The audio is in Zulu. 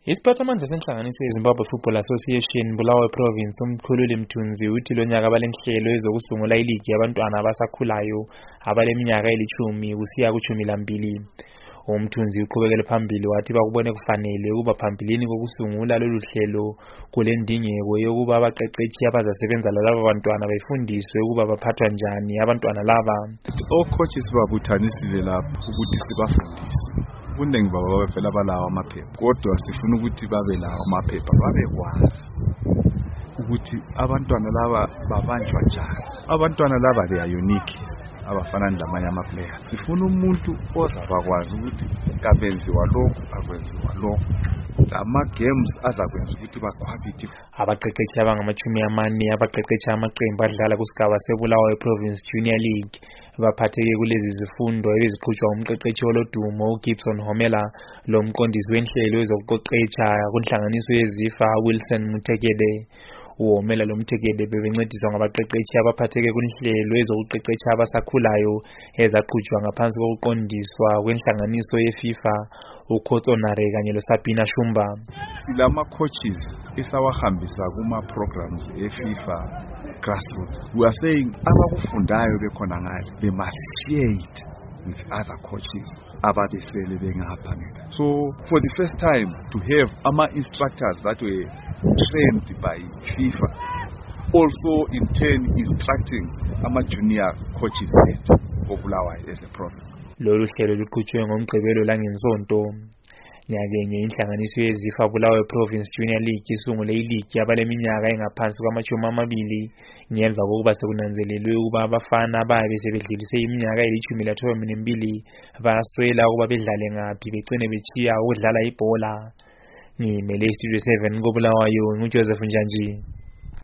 Isiphathamandla senhlanganiso yeZimbabwe Football Association Bulawayo Province uMkhululi Mthunzi uthi lo nyaka balenhlelo ezokusungula iligi yabantwana abasakhulayo abaleminyaka eli-10 kusiya ku-12. Umthunzi uqhubekele phambili wathi bakubone kufanele ukuba phambilini kokusungula lolu hlelo kulendingeko yokuba abaqeqeshi abazasebenza lalabo bantwana befundiswe ukuba baphathwa njani abantwana laba. Coaches babuthanisile lapho ukuthi sibafundise. Kuningi baba bafela balawa amaphepha kodwa sifuna ukuthi babe lawa amaphepha babekwazi ukuthi abantwana laba babanjwa njani. Abantwana laba they are unique abafana namanye ama-players. Sifuna umuntu ozabakwazi ukuthi kabenziwa lokhu akwenziwa lokhu. Ama-games azakwenza ukuthi bakhwabithe. Abaqeqeshi abangama-40 abaqeqesha amaqembu adlala kusigaba seBulawayo Province Junior League baphatheke kulezi zifundo ebeziqhutshwa umqeqeshi olodumo uGibson Homela lo mqondisi wenhlelo ezokuqeqesha kunhlanganiso yeZIFA Wilson Mutekede. uHomela lo Mutekede bebencediswa ngabaqeqeshi abaphatheke kunhlelo ezokuqeqesha abasakhulayo ezaqhutshwa ngaphansi kokuqondiswa kwenhlanganiso yeFIFA uKhotsonare kanye loSapina Shumba. Silama coaches esawahambisa kuma programs eFIFA grassroots. We are saying abakufundayo bekhona ngale they must share it with other coaches ababesele bengaphambili. So for the first time to have instructors that were trained by FIFA also in turn instructing junior coaches of Bulawayo as a province. Lolu hlelo luqhutshwe ngoMgqibelo langensonto. Nyakenye inhlanganiso yeZIFA Bulawayo Province Junior League isungule iligi abaleminyaka engaphansi kwama-20 ngemva kokuba sekunanzelelwe ukuba abafana ababe sebedlulise iminyaka eli-12 baswela ukuba bedlale ngaphi begcine bechiya ukudlala ibhola. Ngimele iStudio 7 koBulawayo nguJoseph Njanji.